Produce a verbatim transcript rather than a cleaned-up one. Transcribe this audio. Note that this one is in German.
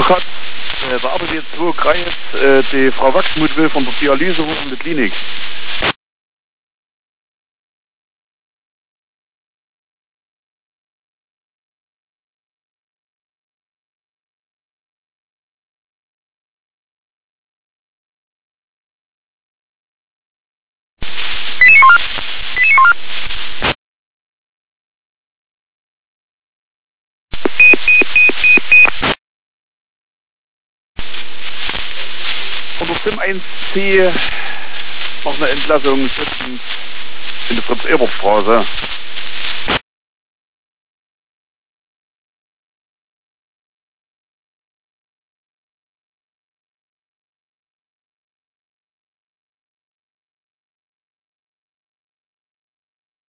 Kratz, äh, bearbeitet jetzt zwei Kreis, äh, die Frau Wachsmuth will von der Dialyse in der Klinik. Unter Sim eins C noch eine Entlassung in der Fritz-Ebert-Straße.